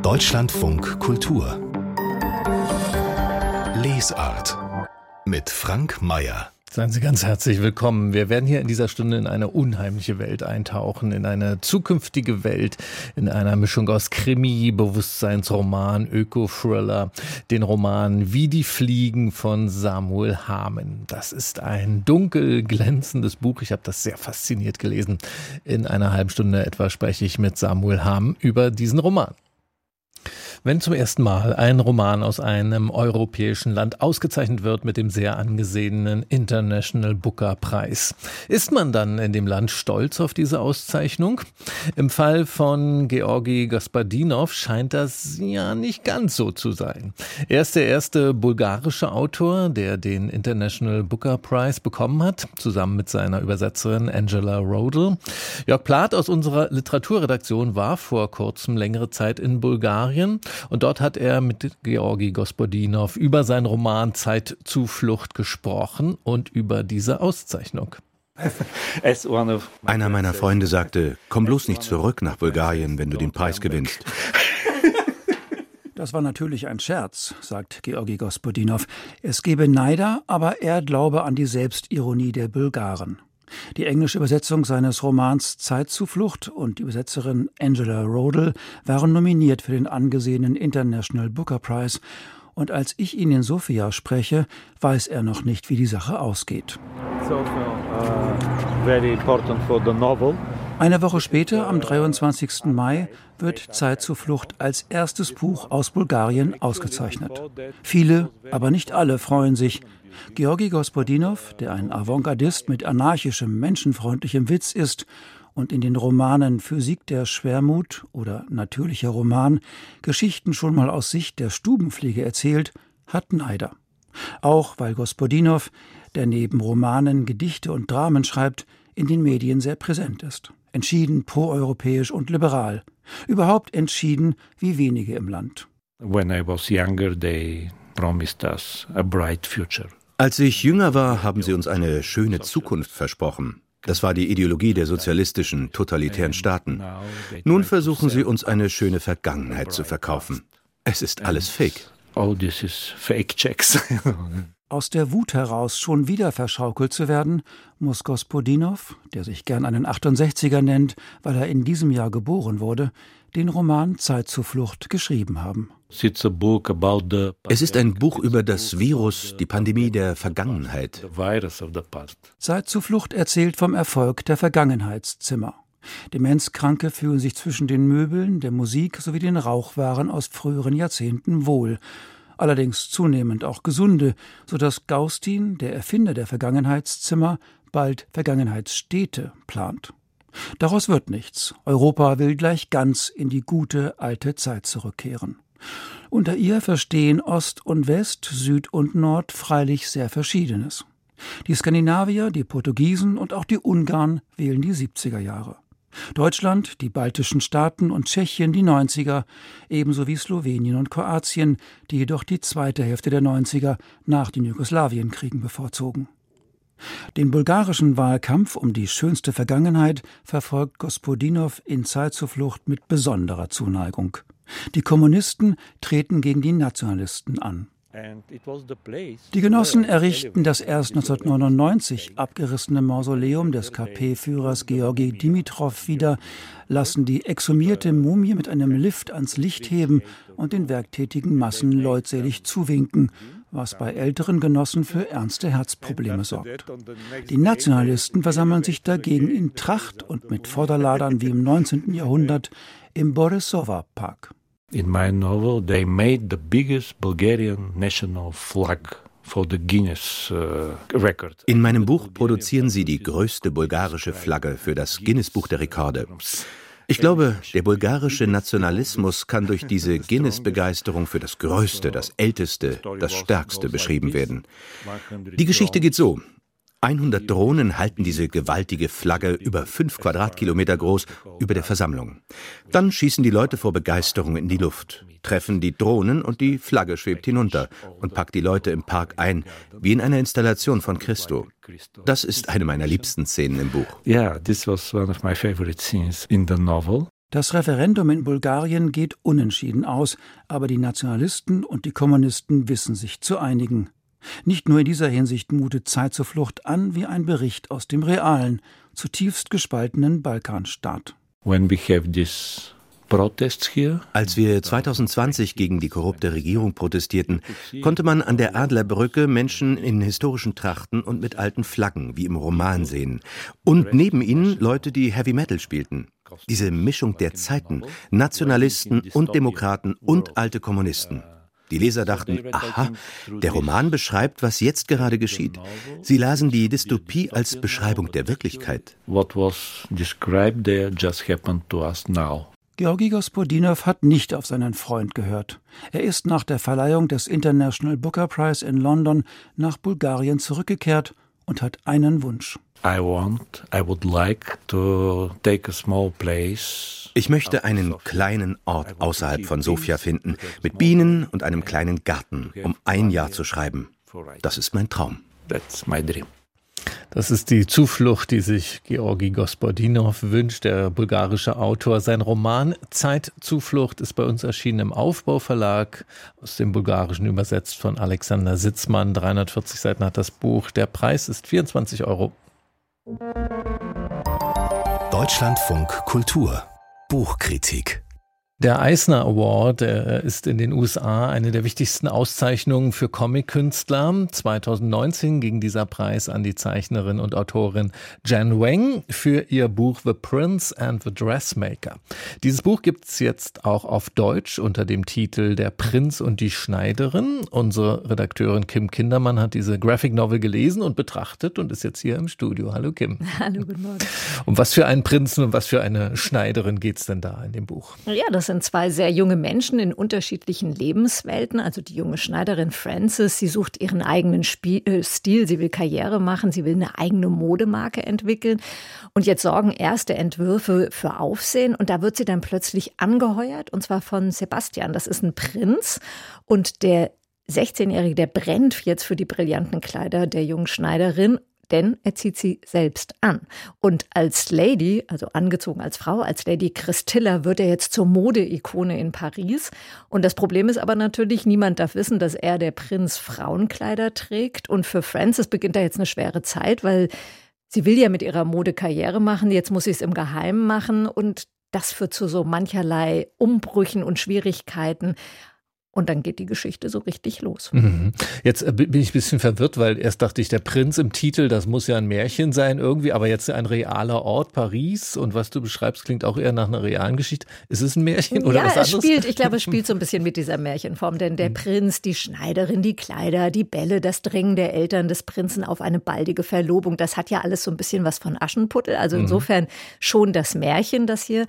Deutschlandfunk Kultur Lesart mit Frank Mayer. Seien Sie ganz herzlich willkommen. Wir werden hier in dieser Stunde in eine unheimliche Welt eintauchen, in eine zukünftige Welt, in einer Mischung aus Krimi, Bewusstseinsroman, Öko-Thriller, den Roman Wie die Fliegen von Samuel Hamen. Das ist ein dunkel glänzendes Buch. Ich habe das sehr fasziniert gelesen. In einer halben Stunde etwa spreche ich mit Samuel Hamen über diesen Roman. Wenn zum ersten Mal ein Roman aus einem europäischen Land ausgezeichnet wird mit dem sehr angesehenen International Booker Preis, ist man dann in dem Land stolz auf diese Auszeichnung? Im Fall von Georgi Gospodinov scheint das ja nicht ganz so zu sein. Er ist der erste bulgarische Autor, der den International Booker Prize bekommen hat, zusammen mit seiner Übersetzerin Angela Rodel. Jörg Plath aus unserer Literaturredaktion war vor kurzem längere Zeit in Bulgarien. Und dort hat er mit Georgi Gospodinov über seinen Roman Zeitzuflucht gesprochen und über diese Auszeichnung. Einer meiner Freunde sagte, komm bloß nicht zurück nach Bulgarien, wenn du den Preis gewinnst. Das war natürlich ein Scherz, sagt Georgi Gospodinov. Es gebe Neider, aber er glaube an die Selbstironie der Bulgaren. Die englische Übersetzung seines Romans Zeitzuflucht und die Übersetzerin Angela Rodel waren nominiert für den angesehenen International Booker Prize. Und als ich ihn in Sofia spreche, weiß er noch nicht, wie die Sache ausgeht. Eine Woche später, am 23. Mai, wird Zeitzuflucht als erstes Buch aus Bulgarien ausgezeichnet. Viele, aber nicht alle freuen sich. Georgi Gospodinov, der ein Avantgardist mit anarchischem, menschenfreundlichem Witz ist und in den Romanen Physik der Schwermut oder Natürlicher Roman Geschichten schon mal aus Sicht der Stubenfliege erzählt, hat Neider. Auch weil Gospodinov, der neben Romanen Gedichte und Dramen schreibt, in den Medien sehr präsent ist. Entschieden proeuropäisch und liberal. Überhaupt entschieden wie wenige im Land. When I was younger, they promised us a bright future. Als ich jünger war, haben sie uns eine schöne Zukunft versprochen. Das war die Ideologie der sozialistischen, totalitären Staaten. Nun versuchen sie uns eine schöne Vergangenheit zu verkaufen. Es ist alles Fake. All this is fake checks. Aus der Wut heraus, schon wieder verschaukelt zu werden, muss Gospodinov, der sich gern einen 68er nennt, weil er in diesem Jahr geboren wurde, den Roman Zeitzuflucht geschrieben haben. Es ist ein Buch über das Virus, die Pandemie der Vergangenheit. Zeitzuflucht erzählt vom Erfolg der Vergangenheitszimmer. Demenzkranke fühlen sich zwischen den Möbeln, der Musik sowie den Rauchwaren aus früheren Jahrzehnten wohl. Allerdings zunehmend auch Gesunde, sodass Gaustin, der Erfinder der Vergangenheitszimmer, bald Vergangenheitsstädte plant. Daraus wird nichts. Europa will gleich ganz in die gute alte Zeit zurückkehren. Unter ihr verstehen Ost und West, Süd und Nord freilich sehr Verschiedenes. Die Skandinavier, die Portugiesen und auch die Ungarn wählen die 70er Jahre. Deutschland, die baltischen Staaten und Tschechien die 90er, ebenso wie Slowenien und Kroatien, die jedoch die zweite Hälfte der 90er nach den Jugoslawienkriegen bevorzogen. Den bulgarischen Wahlkampf um die schönste Vergangenheit verfolgt Gospodinov in Zeitzuflucht mit besonderer Zuneigung. Die Kommunisten treten gegen die Nationalisten an. Die Genossen errichten das erst 1999 abgerissene Mausoleum des KP-Führers Georgi Dimitrov wieder, lassen die exhumierte Mumie mit einem Lift ans Licht heben und den werktätigen Massen leutselig zuwinken, was bei älteren Genossen für ernste Herzprobleme sorgt. Die Nationalisten versammeln sich dagegen in Tracht und mit Vorderladern wie im 19. Jahrhundert im Borisova-Park. In my novel, they made the biggest Bulgarian national flag for the Guinness record. In meinem Buch produzieren sie die größte bulgarische Flagge für das Guinness-Buch der Rekorde. Ich glaube, der bulgarische Nationalismus kann durch diese Guinness-Begeisterung für das Größte, das Älteste, das Stärkste beschrieben werden. Die Geschichte geht so. 100 Drohnen halten diese gewaltige Flagge über 5 Quadratkilometer groß über der Versammlung. Dann schießen die Leute vor Begeisterung in die Luft, treffen die Drohnen und die Flagge schwebt hinunter und packt die Leute im Park ein, wie in einer Installation von Christo. Das ist eine meiner liebsten Szenen im Buch. Yeah, this was one of my favorite scenes in the novel. Das Referendum in Bulgarien geht unentschieden aus, aber die Nationalisten und die Kommunisten wissen sich zu einigen. Nicht nur in dieser Hinsicht mutet Zeit zur Flucht an wie ein Bericht aus dem realen, zutiefst gespaltenen Balkanstaat. When we have this protests here. Als wir 2020 gegen die korrupte Regierung protestierten, konnte man an der Adlerbrücke Menschen in historischen Trachten und mit alten Flaggen, wie im Roman, sehen. Und neben ihnen Leute, die Heavy Metal spielten. Diese Mischung der Zeiten, Nationalisten und Demokraten und alte Kommunisten. Die Leser dachten, aha, der Roman beschreibt, was jetzt gerade geschieht. Sie lasen die Dystopie als Beschreibung der Wirklichkeit. What was described there just happened to us now. Georgi Gospodinow hat nicht auf seinen Freund gehört. Er ist nach der Verleihung des International Booker Prize in London nach Bulgarien zurückgekehrt und hat einen Wunsch. I would like to take a small place. Ich möchte einen kleinen Ort außerhalb von Sofia finden, mit Bienen und einem kleinen Garten, um ein Jahr zu schreiben. Das ist mein Traum. That's my dream. Das ist die Zuflucht, die sich Georgi Gospodinow wünscht, der bulgarische Autor. Sein Roman Zeitzuflucht ist bei uns erschienen im Aufbau Verlag, aus dem Bulgarischen übersetzt von Alexander Sitzmann. 340 Seiten hat das Buch. Der Preis ist 24 €. Deutschlandfunk Kultur Buchkritik. Der Eisner Award ist in den USA eine der wichtigsten Auszeichnungen für Comic-Künstler. 2019 ging dieser Preis an die Zeichnerin und Autorin Jen Wang für ihr Buch The Prince and the Dressmaker. Dieses Buch gibt es jetzt auch auf Deutsch unter dem Titel Der Prinz und die Schneiderin. Unsere Redakteurin Kim Kindermann hat diese Graphic Novel gelesen und betrachtet und ist jetzt hier im Studio. Hallo Kim. Hallo, guten Morgen. Um was für einen Prinzen und was für eine Schneiderin geht es denn da in dem Buch? Ja, das sind zwei sehr junge Menschen in unterschiedlichen Lebenswelten. Also die junge Schneiderin Frances, sie sucht ihren eigenen Stil, sie will Karriere machen, sie will eine eigene Modemarke entwickeln. Und jetzt sorgen erste Entwürfe für Aufsehen und da wird sie dann plötzlich angeheuert und zwar von Sebastian. Das ist ein Prinz und der 16-Jährige, der brennt jetzt für die brillanten Kleider der jungen Schneiderin. Denn er zieht sie selbst an. Und als Lady, also angezogen als Frau, als Lady Christilla, wird er jetzt zur Modeikone in Paris. Und das Problem ist aber natürlich, niemand darf wissen, dass er, der Prinz, Frauenkleider trägt. Und für Frances beginnt da jetzt eine schwere Zeit, weil sie will ja mit ihrer Mode Karriere machen. Jetzt muss sie es im Geheimen machen. Und das führt zu so mancherlei Umbrüchen und Schwierigkeiten. Und dann geht die Geschichte so richtig los. Jetzt bin ich ein bisschen verwirrt, weil erst dachte ich, der Prinz im Titel, das muss ja ein Märchen sein irgendwie, aber jetzt ein realer Ort, Paris. Und was du beschreibst, klingt auch eher nach einer realen Geschichte. Ist es ein Märchen oder was anderes? Ich glaube, es spielt so ein bisschen mit dieser Märchenform. Denn der Prinz, die Schneiderin, die Kleider, die Bälle, das Drängen der Eltern des Prinzen auf eine baldige Verlobung, das hat ja alles so ein bisschen was von Aschenputtel. Also insofern schon das Märchen, das hier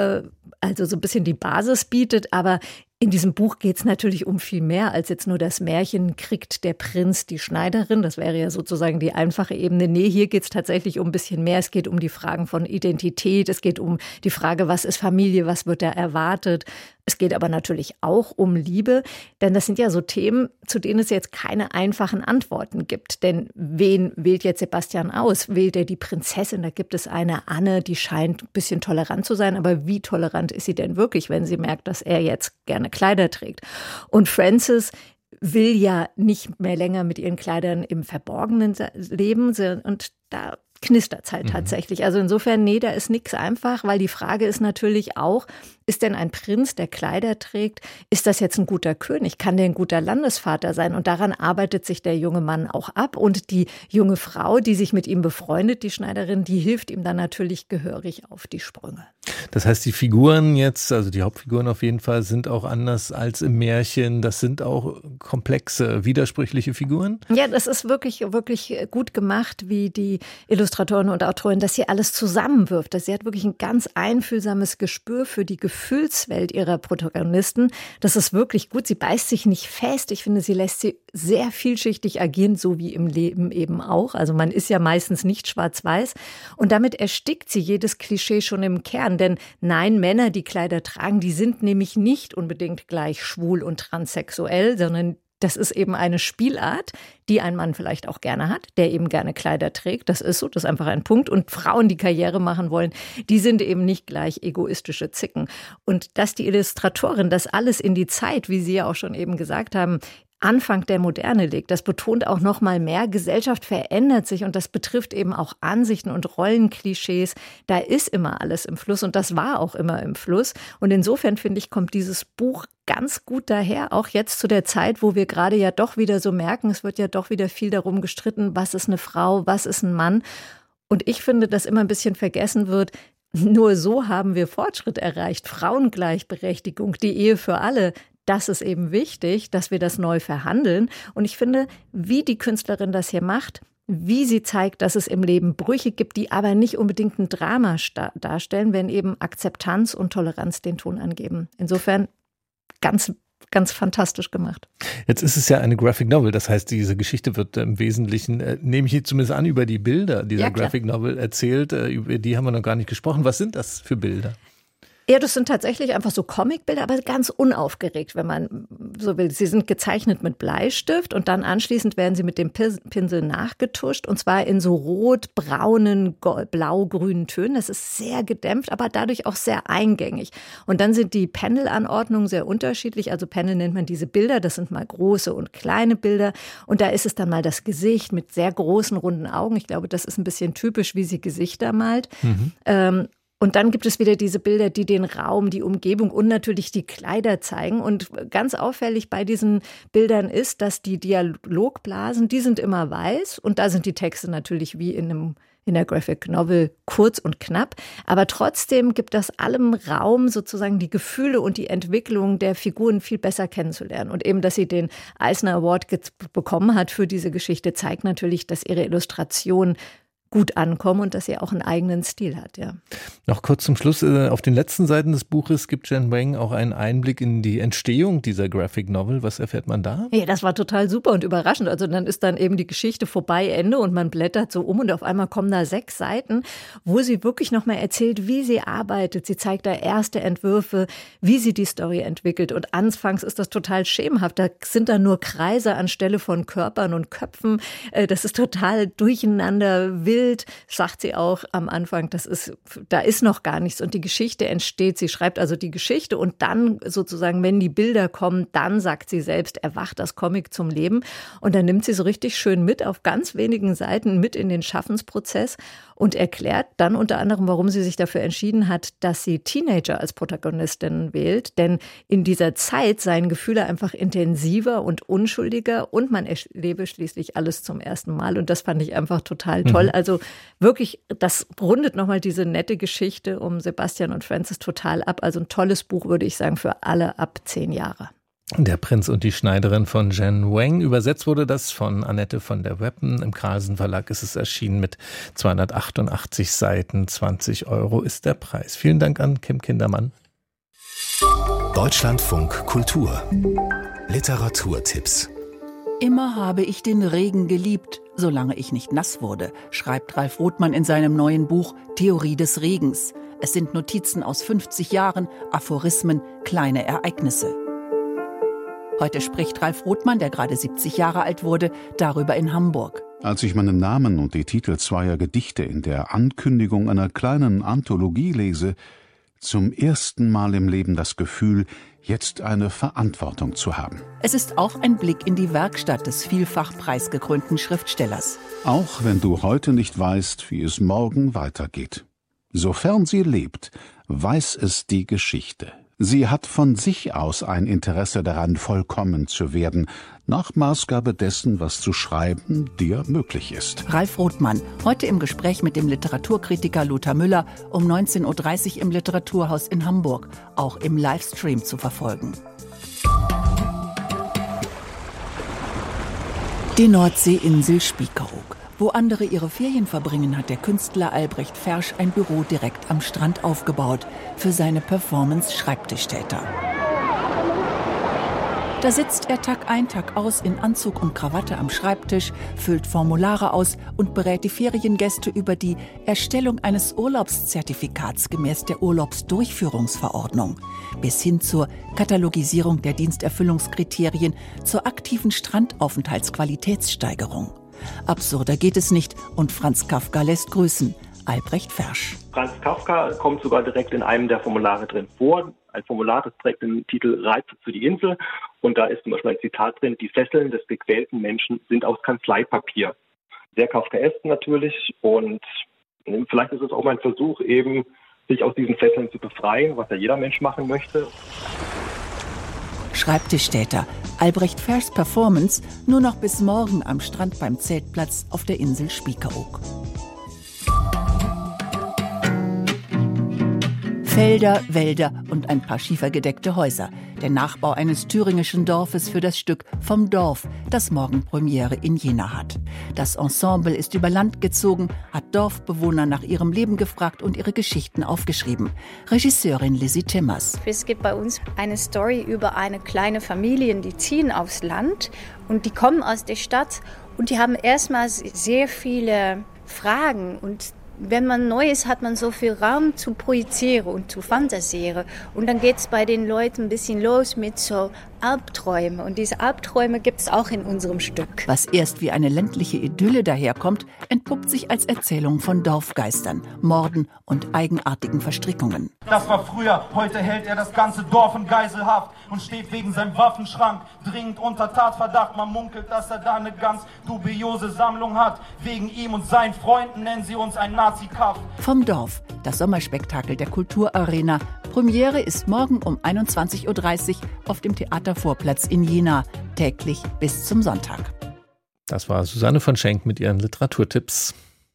also so ein bisschen die Basis bietet, aber in diesem Buch geht es natürlich um viel mehr als jetzt nur das Märchen, kriegt der Prinz die Schneiderin. Das wäre ja sozusagen die einfache Ebene. Nee, hier geht es tatsächlich um ein bisschen mehr. Es geht um die Fragen von Identität. Es geht um die Frage, was ist Familie, was wird da erwartet. Es geht aber natürlich auch um Liebe, denn das sind ja so Themen, zu denen es jetzt keine einfachen Antworten gibt. Denn wen wählt jetzt Sebastian aus? Wählt er die Prinzessin? Da gibt es eine Anne, die scheint ein bisschen tolerant zu sein. Aber wie tolerant ist sie denn wirklich, wenn sie merkt, dass er jetzt gerne Kleider trägt? Und Frances will ja nicht mehr länger mit ihren Kleidern im Verborgenen leben. Und da knistert es halt tatsächlich. Also insofern, nee, da ist nichts einfach, weil die Frage ist natürlich auch, ist denn ein Prinz, der Kleider trägt, ist das jetzt ein guter König? Kann der ein guter Landesvater sein? Und daran arbeitet sich der junge Mann auch ab. Und die junge Frau, die sich mit ihm befreundet, die Schneiderin, die hilft ihm dann natürlich gehörig auf die Sprünge. Das heißt, die Figuren jetzt, also die Hauptfiguren auf jeden Fall, sind auch anders als im Märchen. Das sind auch komplexe, widersprüchliche Figuren? Ja, das ist wirklich, wirklich gut gemacht, wie die Illustratorin und Autorin das hier alles zusammenwirft. Sie hat wirklich ein ganz einfühlsames Gespür für die Gefühlswelt ihrer Protagonisten. Das ist wirklich gut. Sie beißt sich nicht fest. Ich finde, sie lässt sie sehr vielschichtig agieren, so wie im Leben eben auch. Also man ist ja meistens nicht schwarz-weiß. Und damit erstickt sie jedes Klischee schon im Kern. Denn nein, Männer, die Kleider tragen, die sind nämlich nicht unbedingt gleich schwul und transsexuell, sondern Das ist eben eine Spielart, die ein Mann vielleicht auch gerne hat, der eben gerne Kleider trägt. Das ist so, das ist einfach ein Punkt. Und Frauen, die Karriere machen wollen, die sind eben nicht gleich egoistische Zicken. Und dass die Illustratorin das alles in die Zeit, wie Sie ja auch schon eben gesagt haben, Anfang der Moderne legt. Das betont auch noch mal mehr, Gesellschaft verändert sich und das betrifft eben auch Ansichten und Rollenklischees. Da ist immer alles im Fluss und das war auch immer im Fluss. Und insofern, finde ich, kommt dieses Buch ganz gut daher, auch jetzt zu der Zeit, wo wir gerade ja doch wieder so merken, es wird ja doch wieder viel darum gestritten, was ist eine Frau, was ist ein Mann. Und ich finde, dass immer ein bisschen vergessen wird, nur so haben wir Fortschritt erreicht. Frauengleichberechtigung, die Ehe für alle. Das ist eben wichtig, dass wir das neu verhandeln. Und ich finde, wie die Künstlerin das hier macht, wie sie zeigt, dass es im Leben Brüche gibt, die aber nicht unbedingt ein Drama darstellen, wenn eben Akzeptanz und Toleranz den Ton angeben. Insofern ganz fantastisch gemacht. Jetzt ist es ja eine Graphic Novel, das heißt, diese Geschichte wird im Wesentlichen, nehme ich zumindest an, über die Bilder dieser Graphic Novel erzählt. Über die haben wir noch gar nicht gesprochen. Was sind das für Bilder? Ja, das sind tatsächlich einfach so Comicbilder, aber ganz unaufgeregt, wenn man so will. Sie sind gezeichnet mit Bleistift und dann anschließend werden sie mit dem Pinsel nachgetuscht und zwar in so rot, braunen, blau-grünen Tönen. Das ist sehr gedämpft, aber dadurch auch sehr eingängig. Und dann sind die Panel-Anordnungen sehr unterschiedlich. Also Panel nennt man diese Bilder, das sind mal große und kleine Bilder. Und da ist es dann mal das Gesicht mit sehr großen, runden Augen. Ich glaube, das ist ein bisschen typisch, wie sie Gesichter malt. Und dann gibt es wieder diese Bilder, die den Raum, die Umgebung und natürlich die Kleider zeigen. Und ganz auffällig bei diesen Bildern ist, dass die Dialogblasen, die sind immer weiß. Und da sind die Texte natürlich wie in der Graphic Novel kurz und knapp. Aber trotzdem gibt das allem Raum, sozusagen die Gefühle und die Entwicklung der Figuren viel besser kennenzulernen. Und eben, dass sie den Eisner Award bekommen hat für diese Geschichte, zeigt natürlich, dass ihre Illustration gut ankommen und dass sie auch einen eigenen Stil hat, ja. Noch kurz zum Schluss, auf den letzten Seiten des Buches gibt Jen Wang auch einen Einblick in die Entstehung dieser Graphic Novel. Was erfährt man da? Ja, das war total super und überraschend. Also dann ist dann eben die Geschichte vorbei, Ende und man blättert so um und auf einmal kommen da 6 Seiten, wo sie wirklich nochmal erzählt, wie sie arbeitet. Sie zeigt da erste Entwürfe, wie sie die Story entwickelt und anfangs ist das total schemenhaft. Da sind dann nur Kreise anstelle von Körpern und Köpfen. Das ist total durcheinander, wild, sagt sie auch am Anfang, da ist noch gar nichts und die Geschichte entsteht. Sie schreibt also die Geschichte und dann sozusagen, wenn die Bilder kommen, dann sagt sie selbst, erwacht das Comic zum Leben und dann nimmt sie so richtig schön mit auf ganz wenigen Seiten mit in den Schaffensprozess und erklärt dann unter anderem, warum sie sich dafür entschieden hat, dass sie Teenager als Protagonistinnen wählt, denn in dieser Zeit seien Gefühle einfach intensiver und unschuldiger und man erlebe schließlich alles zum ersten Mal und das fand ich einfach total toll. Also wirklich, das rundet nochmal diese nette Geschichte um Sebastian und Frances total ab. Also ein tolles Buch, würde ich sagen, für alle ab 10 Jahre. Der Prinz und die Schneiderin von Jen Wang. Übersetzt wurde das von Annette von der Weppen. Im Carlsen Verlag ist es erschienen mit 288 Seiten. 20 € ist der Preis. Vielen Dank an Kim Kindermann. Deutschlandfunk Kultur. Literaturtipps. Immer habe ich den Regen geliebt, solange ich nicht nass wurde, schreibt Ralf Rothmann in seinem neuen Buch Theorie des Regens. Es sind Notizen aus 50 Jahren, Aphorismen, kleine Ereignisse. Heute spricht Ralf Rothmann, der gerade 70 Jahre alt wurde, darüber in Hamburg. Als ich meinen Namen und die Titel zweier Gedichte in der Ankündigung einer kleinen Anthologie lese, zum ersten Mal im Leben das Gefühl, jetzt eine Verantwortung zu haben. Es ist auch ein Blick in die Werkstatt des vielfach preisgekrönten Schriftstellers. Auch wenn du heute nicht weißt, wie es morgen weitergeht. Sofern sie lebt, weiß es die Geschichte. Sie hat von sich aus ein Interesse daran, vollkommen zu werden, nach Maßgabe dessen, was zu schreiben dir möglich ist. Ralf Rothmann, heute im Gespräch mit dem Literaturkritiker Lothar Müller um 19.30 Uhr im Literaturhaus in Hamburg, auch im Livestream zu verfolgen. Die Nordseeinsel Spiekeroog. Wo andere ihre Ferien verbringen, hat der Künstler Albrecht Fersch ein Büro direkt am Strand aufgebaut für seine Performance Schreibtischtäter. Da sitzt er Tag ein, Tag aus in Anzug und Krawatte am Schreibtisch, füllt Formulare aus und berät die Feriengäste über die Erstellung eines Urlaubszertifikats gemäß der Urlaubsdurchführungsverordnung bis hin zur Katalogisierung der Diensterfüllungskriterien zur aktiven Strandaufenthaltsqualitätssteigerung. Absurder geht es nicht und Franz Kafka lässt grüßen. Albrecht Fersch. Franz Kafka kommt sogar direkt in einem der Formulare drin vor. Ein Formular, das trägt den Titel Reize für die Insel. Und da ist zum Beispiel ein Zitat drin: Die Fesseln des gequälten Menschen sind aus Kanzleipapier. Sehr kafkaesk natürlich. Und vielleicht ist es auch mein Versuch, eben sich aus diesen Fesseln zu befreien, was ja jeder Mensch machen möchte. Schreibtischtäter. Albrecht Ferschs Performance nur noch bis morgen am Strand beim Zeltplatz auf der Insel Spiekeroog. Felder, Wälder und ein paar schiefergedeckte Häuser. Der Nachbau eines thüringischen Dorfes für das Stück Vom Dorf, das morgen Premiere in Jena hat. Das Ensemble ist über Land gezogen, hat Dorfbewohner nach ihrem Leben gefragt und ihre Geschichten aufgeschrieben. Regisseurin Lizzie Timmers. Es gibt bei uns eine Story über eine kleine Familie, die ziehen aufs Land und die kommen aus der Stadt und die haben erstmal sehr viele Fragen und wenn man neu ist, hat man so viel Raum zu projizieren und zu fantasieren. Und dann geht es bei den Leuten ein bisschen los mit so Albträumen. Und diese Albträume gibt es auch in unserem Stück. Was erst wie eine ländliche Idylle daherkommt, entpuppt sich als Erzählung von Dorfgeistern, Morden und eigenartigen Verstrickungen. Das war früher, heute hält er das ganze Dorf in Geiselhaft und steht wegen seinem Waffenschrank dringend unter Tatverdacht. Man munkelt, dass er da eine ganz dubiose Sammlung hat. Wegen ihm und seinen Freunden nennen sie uns ein Nazi-Kaff. Vom Dorf, das Sommerspektakel der Kulturarena. Premiere ist morgen um 21.30 Uhr auf dem Theatervorplatz in Jena, täglich bis zum Sonntag. Das war Susanne von Schenk mit ihren Literaturtipps.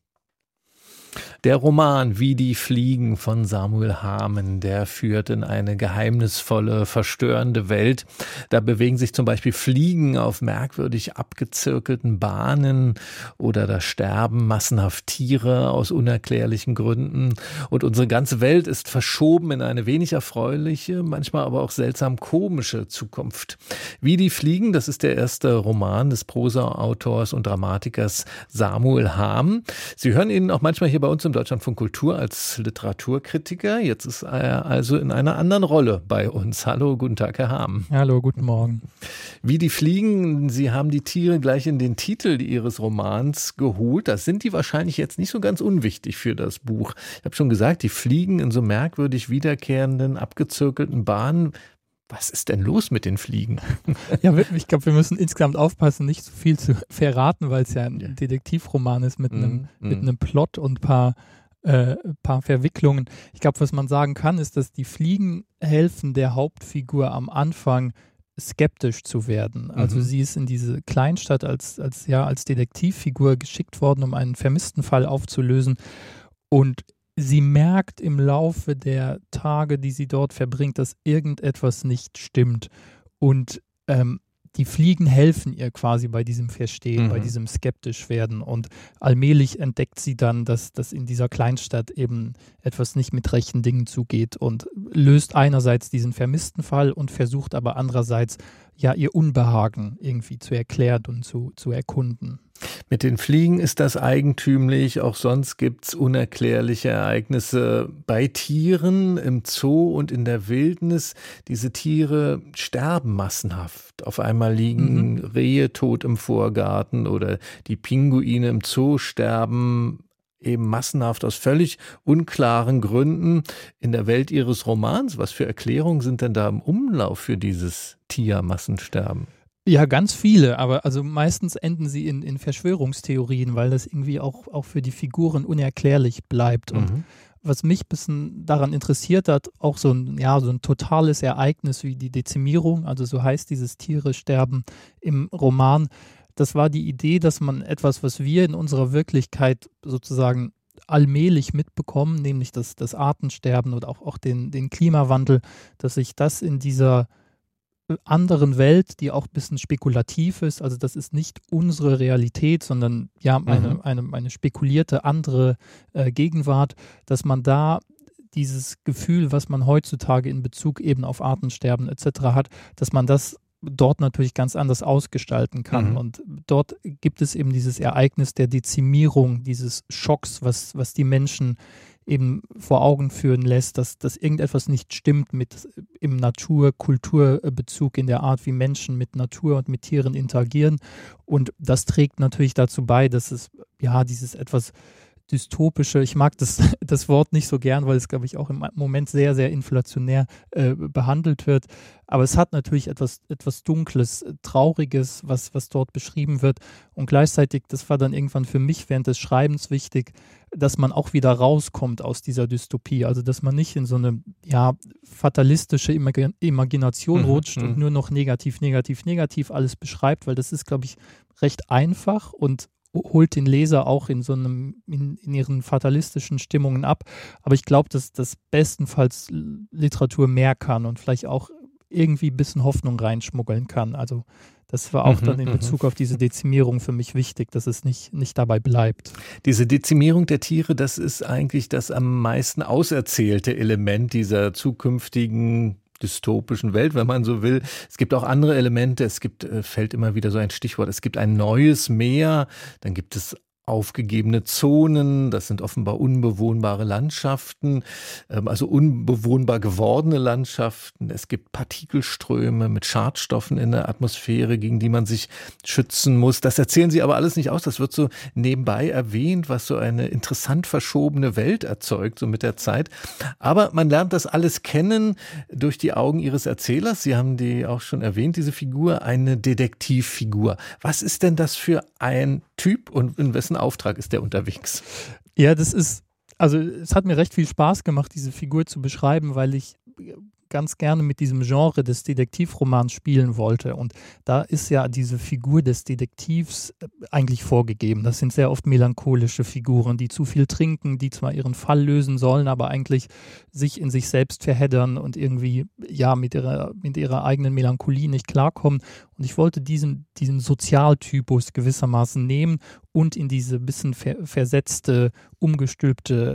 Der Roman Wie die Fliegen von Samuel Hamen, der führt in eine geheimnisvolle, verstörende Welt. Da bewegen sich zum Beispiel Fliegen auf merkwürdig abgezirkelten Bahnen oder da sterben massenhaft Tiere aus unerklärlichen Gründen. Und unsere ganze Welt ist verschoben in eine wenig erfreuliche, manchmal aber auch seltsam komische Zukunft. Wie die Fliegen, das ist der erste Roman des Prosa-Autors und Dramatikers Samuel Hamen. Sie hören ihn auch manchmal hier bei uns im Deutschlandfunk Kultur als Literaturkritiker. Jetzt ist er also in einer anderen Rolle bei uns. Hallo, guten Tag, Herr Hamen. Hallo, guten Morgen. Wie die Fliegen, Sie haben die Tiere gleich in den Titel Ihres Romans geholt. Das sind die wahrscheinlich jetzt nicht so ganz unwichtig für das Buch. Ich habe schon gesagt, die fliegen in so merkwürdig wiederkehrenden, abgezirkelten Bahnen. Was ist denn los mit den Fliegen? Ja, ich glaube, wir müssen insgesamt aufpassen, nicht so viel zu verraten, weil es ja ein Detektivroman ist mit einem Plot und ein paar Verwicklungen. Ich glaube, was man sagen kann, ist, dass die Fliegen helfen der Hauptfigur am Anfang skeptisch zu werden. Also sie ist in diese Kleinstadt als Detektivfigur geschickt worden, um einen vermissten Fall aufzulösen, und sie merkt im Laufe der Tage, die sie dort verbringt, dass irgendetwas nicht stimmt. Und die Fliegen helfen ihr quasi bei diesem Verstehen, bei diesem skeptisch werden. Und allmählich entdeckt sie dann, dass in dieser Kleinstadt eben etwas nicht mit rechten Dingen zugeht und löst einerseits diesen vermissten Fall und versucht aber andererseits ja ihr Unbehagen irgendwie zu erklären und zu erkunden. Mit den Fliegen ist das eigentümlich, auch sonst gibt es unerklärliche Ereignisse bei Tieren im Zoo und in der Wildnis. Diese Tiere sterben massenhaft. Auf einmal liegen Rehe tot im Vorgarten oder die Pinguine im Zoo sterben eben massenhaft aus völlig unklaren Gründen. In der Welt Ihres Romans, was für Erklärungen sind denn da im Umlauf für dieses Tiermassensterben? Ja, ganz viele, aber also meistens enden sie in Verschwörungstheorien, weil das irgendwie auch für die Figuren unerklärlich bleibt. Und was mich ein bisschen daran interessiert hat, auch so ein totales Ereignis wie die Dezimierung, also so heißt dieses Tiere-Sterben im Roman, das war die Idee, dass man etwas, was wir in unserer Wirklichkeit sozusagen allmählich mitbekommen, nämlich das Artensterben oder auch den Klimawandel, dass sich das in dieser anderen Welt, die auch ein bisschen spekulativ ist, also das ist nicht unsere Realität, sondern eine spekulierte andere Gegenwart, dass man da dieses Gefühl, was man heutzutage in Bezug eben auf Artensterben etc. hat, dass man das dort natürlich ganz anders ausgestalten kann. Und dort gibt es eben dieses Ereignis der Dezimierung, dieses Schocks, was die Menschen eben vor Augen führen lässt, dass irgendetwas nicht stimmt im Natur-Kulturbezug, in der Art, wie Menschen mit Natur und mit Tieren interagieren. Und das trägt natürlich dazu bei, dass es dieses etwas dystopische, ich mag das Wort nicht so gern, weil es, glaube ich, auch im Moment sehr, sehr inflationär behandelt wird. Aber es hat natürlich etwas Dunkles, Trauriges, was dort beschrieben wird. Und gleichzeitig, das war dann irgendwann für mich während des Schreibens wichtig, dass man auch wieder rauskommt aus dieser Dystopie. Also, dass man nicht in so eine fatalistische Imagination rutscht und nur noch negativ alles beschreibt, weil das ist, glaube ich, recht einfach und holt den Leser auch in ihren fatalistischen Stimmungen ab. Aber ich glaube, dass das bestenfalls Literatur mehr kann und vielleicht auch irgendwie ein bisschen Hoffnung reinschmuggeln kann. Also das war auch dann in Bezug auf diese Dezimierung für mich wichtig, dass es nicht dabei bleibt. Diese Dezimierung der Tiere, das ist eigentlich das am meisten auserzählte Element dieser zukünftigen dystopischen Welt, wenn man so will. Es gibt auch andere Elemente. Fällt immer wieder so ein Stichwort. Es gibt ein neues Meer, dann gibt es aufgegebene Zonen, das sind offenbar unbewohnbare Landschaften, also unbewohnbar gewordene Landschaften. Es gibt Partikelströme mit Schadstoffen in der Atmosphäre, gegen die man sich schützen muss. Das erzählen Sie aber alles nicht aus, das wird so nebenbei erwähnt, was so eine interessant verschobene Welt erzeugt, so mit der Zeit. Aber man lernt das alles kennen durch die Augen Ihres Erzählers. Sie haben die auch schon erwähnt, diese Figur, eine Detektivfigur. Was ist denn das für ein Typ und in wessen Auftrag ist der unterwegs? Ja, es hat mir recht viel Spaß gemacht, diese Figur zu beschreiben, weil ich ganz gerne mit diesem Genre des Detektivromans spielen wollte. Und da ist ja diese Figur des Detektivs eigentlich vorgegeben. Das sind sehr oft melancholische Figuren, die zu viel trinken, die zwar ihren Fall lösen sollen, aber eigentlich sich in sich selbst verheddern und irgendwie mit ihrer eigenen Melancholie nicht klarkommen. Und ich wollte diesen Sozialtypus gewissermaßen nehmen und in diese bisschen versetzte, umgestülpte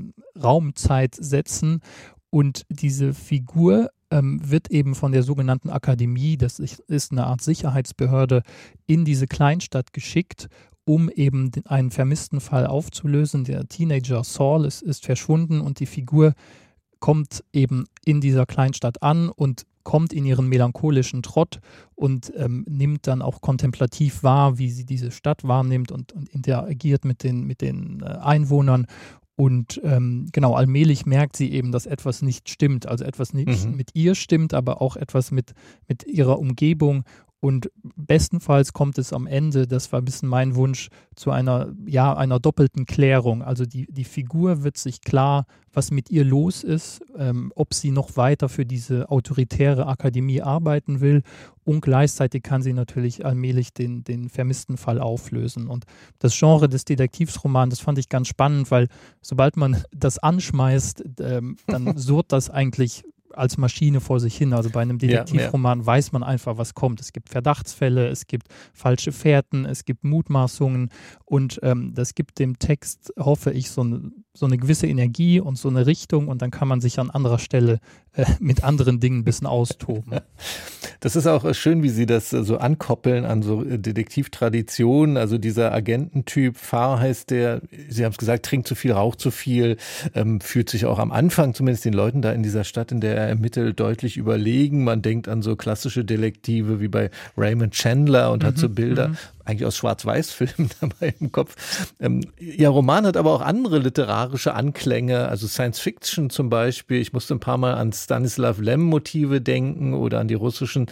Raumzeit setzen. Und diese Figur wird eben von der sogenannten Akademie, das ist eine Art Sicherheitsbehörde, in diese Kleinstadt geschickt, um eben einen vermissten Fall aufzulösen. Der Teenager Saul ist verschwunden und die Figur kommt eben in dieser Kleinstadt an und kommt in ihren melancholischen Trott und nimmt dann auch kontemplativ wahr, wie sie diese Stadt wahrnimmt und interagiert mit den Einwohnern. Und allmählich merkt sie eben, dass etwas nicht stimmt, also etwas nicht mit ihr stimmt, aber auch etwas mit ihrer Umgebung. Und bestenfalls kommt es am Ende, das war ein bisschen mein Wunsch, zu einer doppelten Klärung. Also die Figur wird sich klar, was mit ihr los ist, ob sie noch weiter für diese autoritäre Akademie arbeiten will, und gleichzeitig kann sie natürlich allmählich den vermissten Fall auflösen. Und das Genre des Detektivsromans, das fand ich ganz spannend, weil sobald man das anschmeißt, dann surrt das eigentlich als Maschine vor sich hin. Also bei einem Detektivroman weiß man einfach, was kommt. Es gibt Verdachtsfälle, es gibt falsche Fährten, es gibt Mutmaßungen und das gibt dem Text, hoffe ich, so eine gewisse Energie und so eine Richtung, und dann kann man sich an anderer Stelle mit anderen Dingen ein bisschen austoben. Das ist auch schön, wie Sie das so ankoppeln an so Detektivtraditionen. Also dieser Agententyp, Farr heißt der, Sie haben es gesagt, trinkt zu viel, raucht zu viel, fühlt sich auch am Anfang zumindest den Leuten da in dieser Stadt, in der er ermittelt, deutlich überlegen. Man denkt an so klassische Detektive wie bei Raymond Chandler und hat so Bilder eigentlich aus Schwarz-Weiß-Filmen dabei im Kopf. Ihr Roman hat aber auch andere literarische Anklänge, also Science-Fiction zum Beispiel. Ich musste ein paar Mal an Stanislaw Lem-Motive denken oder an die russischen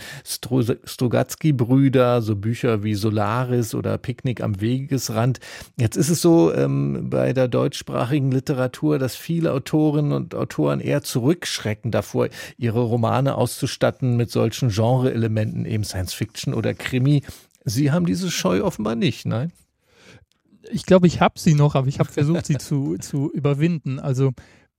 Strugatsky-Brüder, so Bücher wie Solaris oder Picknick am Wegesrand. Jetzt ist es so bei der deutschsprachigen Literatur, dass viele Autorinnen und Autoren eher zurückschrecken davor, ihre Romane auszustatten mit solchen Genre-Elementen, eben Science-Fiction oder Krimi. Sie haben diese Scheu offenbar nicht, nein? Ich glaube, ich habe sie noch, aber ich habe versucht, sie zu überwinden. Also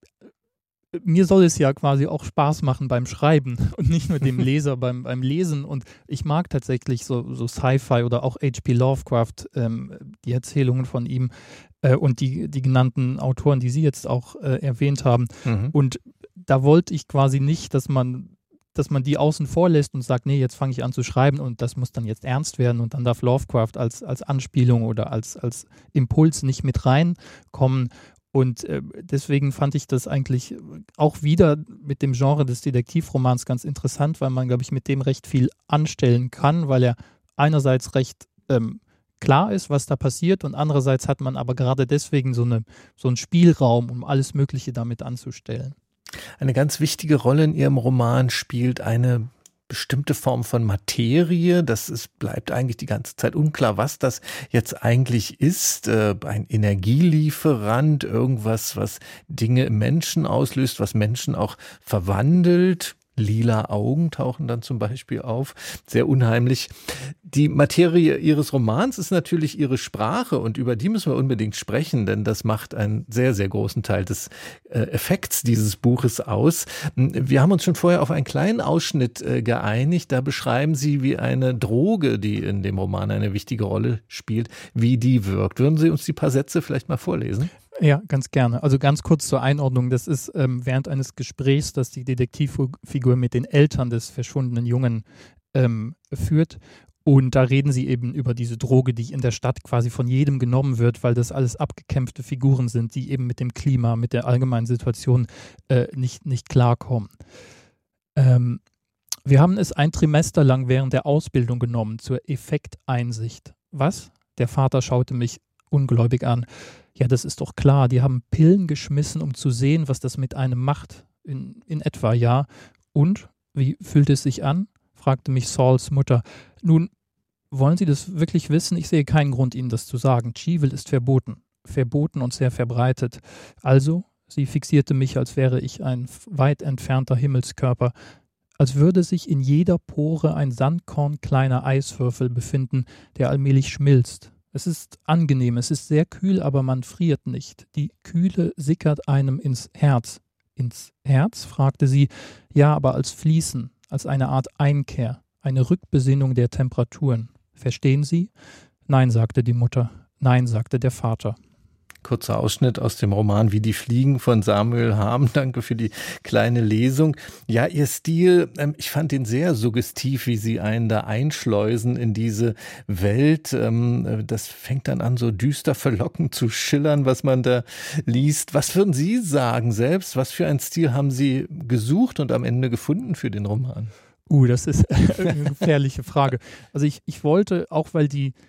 mir soll es ja quasi auch Spaß machen beim Schreiben und nicht nur dem Leser beim Lesen. Und ich mag tatsächlich so Sci-Fi oder auch H.P. Lovecraft, die Erzählungen von ihm und die genannten Autoren, die Sie jetzt auch erwähnt haben. Und da wollte ich quasi nicht, dass man dass man die außen vor lässt und sagt, nee, jetzt fange ich an zu schreiben und das muss dann jetzt ernst werden und dann darf Lovecraft als Anspielung oder als Impuls nicht mit reinkommen. Und deswegen fand ich das eigentlich auch wieder mit dem Genre des Detektivromans ganz interessant, weil man, glaube ich, mit dem recht viel anstellen kann, weil er einerseits recht klar ist, was da passiert, und andererseits hat man aber gerade deswegen so einen Spielraum, um alles Mögliche damit anzustellen. Eine ganz wichtige Rolle in Ihrem Roman spielt eine bestimmte Form von Materie. Bleibt eigentlich die ganze Zeit unklar, was das jetzt eigentlich ist. Ein Energielieferant, irgendwas, was Dinge im Menschen auslöst, was Menschen auch verwandelt. Lila Augen tauchen dann zum Beispiel auf. Sehr unheimlich. Die Materie Ihres Romans ist natürlich Ihre Sprache, und über die müssen wir unbedingt sprechen, denn das macht einen sehr, sehr großen Teil des Effekts dieses Buches aus. Wir haben uns schon vorher auf einen kleinen Ausschnitt geeinigt. Da beschreiben Sie, wie eine Droge, die in dem Roman eine wichtige Rolle spielt, wie die wirkt. Würden Sie uns die paar Sätze vielleicht mal vorlesen? Ja, ganz gerne. Also ganz kurz zur Einordnung. Das ist während eines Gesprächs, das die Detektivfigur mit den Eltern des verschwundenen Jungen führt. Und da reden sie eben über diese Droge, die in der Stadt quasi von jedem genommen wird, weil das alles abgekämpfte Figuren sind, die eben mit dem Klima, mit der allgemeinen Situation nicht klarkommen. Wir haben es ein Trimester lang während der Ausbildung genommen zur Effekteinsicht. Was? Der Vater schaute mich ungläubig an. Ja, das ist doch klar, die haben Pillen geschmissen, um zu sehen, was das mit einem macht. In etwa, ja. Und? Wie fühlt es sich an? Fragte mich Sauls Mutter. Nun, wollen Sie das wirklich wissen? Ich sehe keinen Grund, Ihnen das zu sagen. Chivil ist verboten. Verboten und sehr verbreitet. Also, sie fixierte mich, als wäre ich ein weit entfernter Himmelskörper, als würde sich in jeder Pore ein Sandkorn kleiner Eiswürfel befinden, der allmählich schmilzt. Es ist angenehm, es ist sehr kühl, aber man friert nicht. Die Kühle sickert einem ins Herz. Ins Herz? Fragte sie. Ja, aber als Fließen, als eine Art Einkehr, eine Rückbesinnung der Temperaturen. Verstehen Sie? Nein, sagte die Mutter. Nein, sagte der Vater. Kurzer Ausschnitt aus dem Roman Wie die Fliegen von Samuel Harm. Danke für die kleine Lesung. Ja, Ihr Stil, ich fand ihn sehr suggestiv, wie Sie einen da einschleusen in diese Welt. Das fängt dann an, so düster verlockend zu schillern, was man da liest. Was würden Sie sagen selbst? Was für einen Stil haben Sie gesucht und am Ende gefunden für den Roman? Das ist eine gefährliche Frage. Also ich wollte, auch weil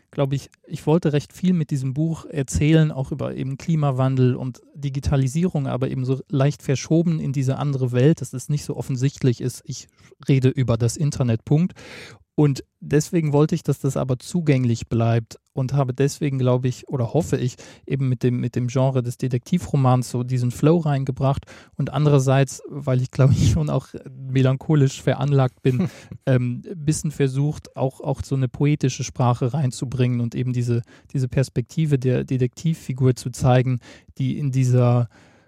ich wollte recht viel mit diesem Buch erzählen, auch über eben Klimawandel und Digitalisierung, aber eben so leicht verschoben in diese andere Welt, dass es nicht so offensichtlich ist. Ich rede über das Internet, Punkt. Und deswegen wollte ich, dass das aber zugänglich bleibt und habe deswegen, glaube ich, oder hoffe ich, eben mit dem Genre des Detektivromans so diesen Flow reingebracht, und andererseits, weil ich, glaube ich, schon auch melancholisch veranlagt bin, ein bisschen versucht, auch so eine poetische Sprache reinzubringen und eben diese Perspektive der Detektivfigur zu zeigen, die in dieser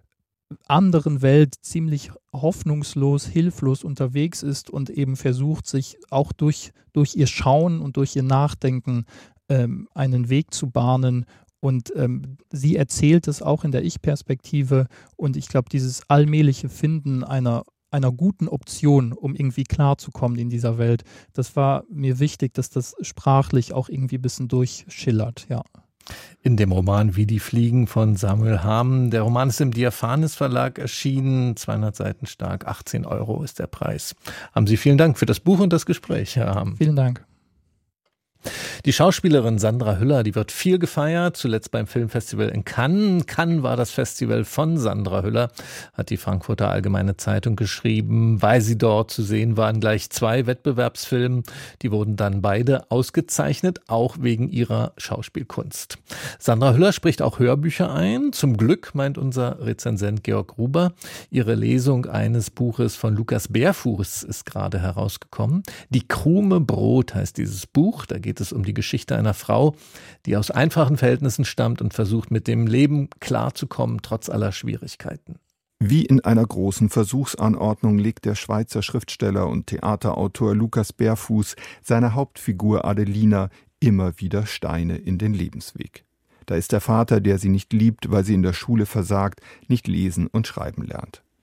anderen Welt ziemlich hoffnungslos, hilflos unterwegs ist und eben versucht, sich auch durch ihr Schauen und durch ihr Nachdenken einen Weg zu bahnen. Und sie erzählt es auch in der Ich-Perspektive, und ich glaube, dieses allmähliche Finden einer guten Option, um irgendwie klarzukommen in dieser Welt, das war mir wichtig, dass das sprachlich auch irgendwie ein bisschen durchschillert, ja. In dem Roman Wie die Fliegen von Samuel Harm. Der Roman ist im Diaphanes Verlag erschienen, 200 Seiten stark, 18 € ist der Preis. Haben Sie vielen Dank für das Buch und das Gespräch, Herr Harm. Vielen Dank. Die Schauspielerin Sandra Hüller, die wird viel gefeiert, zuletzt beim Filmfestival in Cannes. Cannes war das Festival von Sandra Hüller, hat die Frankfurter Allgemeine Zeitung geschrieben. Weil sie dort zu sehen waren, gleich 2 Wettbewerbsfilme. Die wurden dann beide ausgezeichnet, auch wegen ihrer Schauspielkunst. Sandra Hüller spricht auch Hörbücher ein. Zum Glück, meint unser Rezensent Georg Gruber. Ihre Lesung eines Buches von Lukas Bärfuß ist gerade herausgekommen. Die Krume Brot heißt dieses Buch. Da geht es um die Geschichte einer Frau, die aus einfachen Verhältnissen stammt und versucht, mit dem Leben klarzukommen, trotz aller Schwierigkeiten. Wie in einer großen Versuchsanordnung legt der Schweizer Schriftsteller und Theaterautor Lukas Bärfuß seiner Hauptfigur Adelina immer wieder Steine in den Lebensweg. Da ist der Vater, der sie nicht liebt, weil sie in der Schule versagt, nicht lesen und schreiben lernt.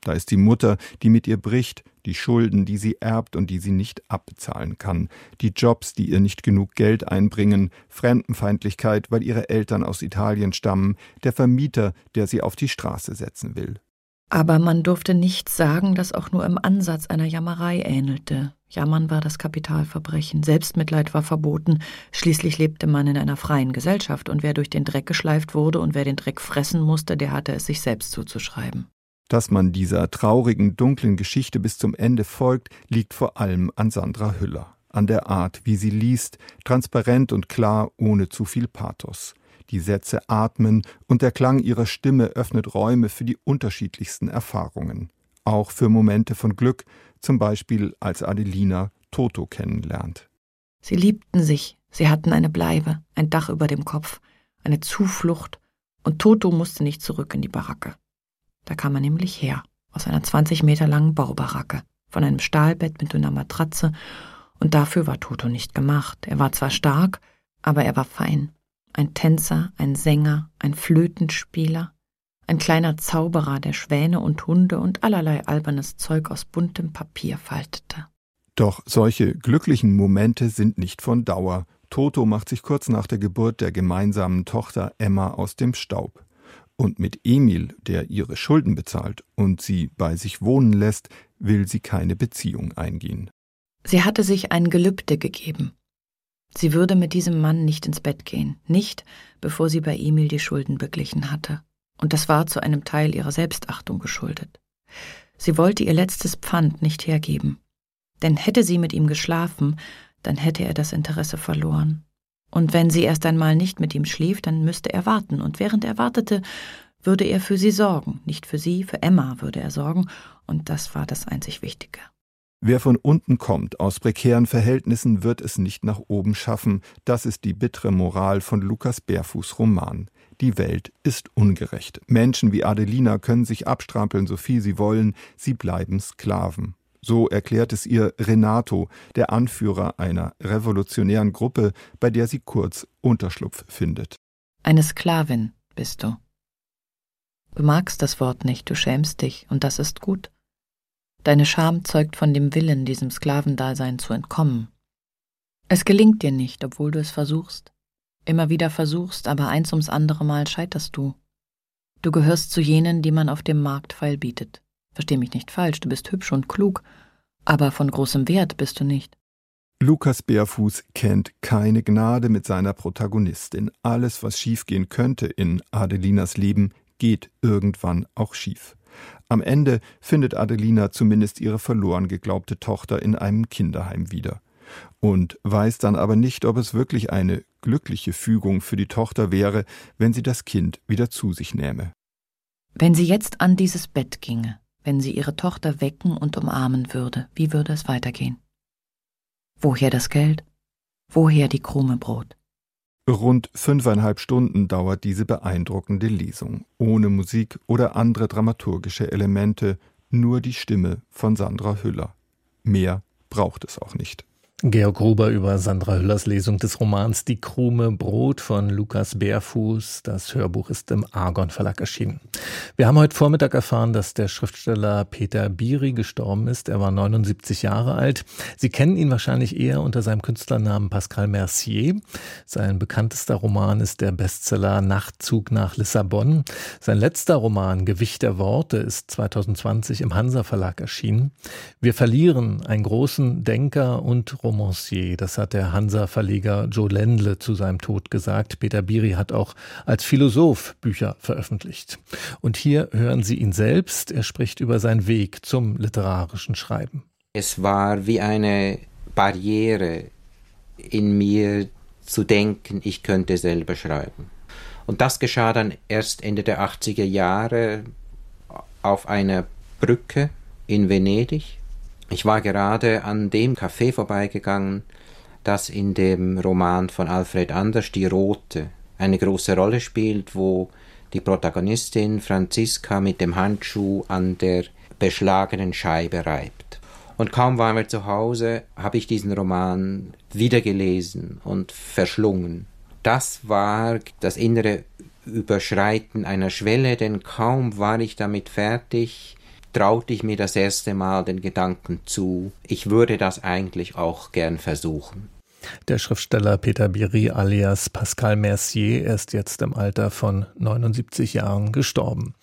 Da ist die Mutter, die mit ihr bricht, die Schulden, die sie erbt und die sie nicht abbezahlen kann, die Jobs, die ihr nicht genug Geld einbringen, Fremdenfeindlichkeit, weil ihre Eltern aus Italien stammen, der Vermieter, der sie auf die Straße setzen will. Aber man durfte nichts sagen, das auch nur im Ansatz einer Jammerei ähnelte. Jammern war das Kapitalverbrechen, Selbstmitleid war verboten, schließlich lebte man in einer freien Gesellschaft und wer durch den Dreck geschleift wurde und wer den Dreck fressen musste, der hatte es sich selbst zuzuschreiben. Dass man dieser traurigen, dunklen Geschichte bis zum Ende folgt, liegt vor allem an Sandra Hüller, an der Art, wie sie liest, transparent und klar, ohne zu viel Pathos. Die Sätze atmen und der Klang ihrer Stimme öffnet Räume für die unterschiedlichsten Erfahrungen. Auch für Momente von Glück, zum Beispiel als Adelina Toto kennenlernt. Sie liebten sich, sie hatten eine Bleibe, ein Dach über dem Kopf, eine Zuflucht und Toto musste nicht zurück in die Baracke. Da kam er nämlich her, aus einer 20 Meter langen Baubaracke, von einem Stahlbett mit dünner Matratze und dafür war Toto nicht gemacht. Er war zwar stark, aber er war fein. Ein Tänzer, ein Sänger, ein Flötenspieler, ein kleiner Zauberer, der Schwäne und Hunde und allerlei albernes Zeug aus buntem Papier faltete. Doch solche glücklichen Momente sind nicht von Dauer. Toto macht sich kurz nach der Geburt der gemeinsamen Tochter Emma aus dem Staub. Und mit Emil, der ihre Schulden bezahlt und sie bei sich wohnen lässt, will sie keine Beziehung eingehen. Sie hatte sich ein Gelübde gegeben. Sie würde mit diesem Mann nicht ins Bett gehen, nicht, bevor sie bei Emil die Schulden beglichen hatte. Und das war zu einem Teil ihrer Selbstachtung geschuldet. Sie wollte ihr letztes Pfand nicht hergeben. Denn hätte sie mit ihm geschlafen, dann hätte er das Interesse verloren. Und wenn sie erst einmal nicht mit ihm schlief, dann müsste er warten. Und während er wartete, würde er für sie sorgen. Nicht für sie, für Emma würde er sorgen. Und das war das einzig Wichtige. Wer von unten kommt, aus prekären Verhältnissen, wird es nicht nach oben schaffen. Das ist die bittere Moral von Lukas Bärfuß' Roman. Die Welt ist ungerecht. Menschen wie Adelina können sich abstrampeln, so viel sie wollen. Sie bleiben Sklaven. So erklärt es ihr Renato, der Anführer einer revolutionären Gruppe, bei der sie kurz Unterschlupf findet. Eine Sklavin bist du. Du magst das Wort nicht, du schämst dich, und das ist gut. Deine Scham zeugt von dem Willen, diesem Sklavendasein zu entkommen. Es gelingt dir nicht, obwohl du es versuchst. Immer wieder versuchst, aber eins ums andere Mal scheiterst du. Du gehörst zu jenen, die man auf dem Markt feilbietet. Versteh mich nicht falsch, du bist hübsch und klug, aber von großem Wert bist du nicht. Lukas Bärfuß kennt keine Gnade mit seiner Protagonistin. Alles, was schiefgehen könnte in Adelinas Leben, geht irgendwann auch schief. Am Ende findet Adelina zumindest ihre verloren geglaubte Tochter in einem Kinderheim wieder. Und weiß dann aber nicht, ob es wirklich eine glückliche Fügung für die Tochter wäre, wenn sie das Kind wieder zu sich nähme. Wenn sie jetzt an dieses Bett ginge, wenn sie ihre Tochter wecken und umarmen würde, wie würde es weitergehen? Woher das Geld? Woher die Krume Brot? Rund 5,5 Stunden dauert diese beeindruckende Lesung, ohne Musik oder andere dramaturgische Elemente, nur die Stimme von Sandra Hüller. Mehr braucht es auch nicht. Georg Gruber über Sandra Hüllers Lesung des Romans Die Krume Brot von Lukas Bärfuß. Das Hörbuch ist im Argon Verlag erschienen. Wir haben heute Vormittag erfahren, dass der Schriftsteller Peter Biri gestorben ist. Er war 79 Jahre alt. Sie kennen ihn wahrscheinlich eher unter seinem Künstlernamen Pascal Mercier. Sein bekanntester Roman ist der Bestseller Nachtzug nach Lissabon. Sein letzter Roman Gewicht der Worte ist 2020 im Hansa Verlag erschienen. Wir verlieren einen großen Denker und Romancier. Das hat der Hansa-Verleger Joe Ländle zu seinem Tod gesagt. Peter Biri hat auch als Philosoph Bücher veröffentlicht. Und hier hören Sie ihn selbst. Er spricht über seinen Weg zum literarischen Schreiben. Es war wie eine Barriere in mir zu denken, ich könnte selber schreiben. Und das geschah dann erst Ende der 80er Jahre auf einer Brücke in Venedig. Ich war gerade an dem Café vorbeigegangen, das in dem Roman von Alfred Anders, Die Rote, eine große Rolle spielt, wo die Protagonistin Franziska mit dem Handschuh an der beschlagenen Scheibe reibt. Und kaum waren wir zu Hause, habe ich diesen Roman wieder gelesen und verschlungen. Das war das innere Überschreiten einer Schwelle, denn kaum war ich damit fertig, traute ich mir das erste Mal den Gedanken zu, ich würde das eigentlich auch gern versuchen. Der Schriftsteller Peter Biri alias Pascal Mercier ist jetzt im Alter von 79 Jahren gestorben.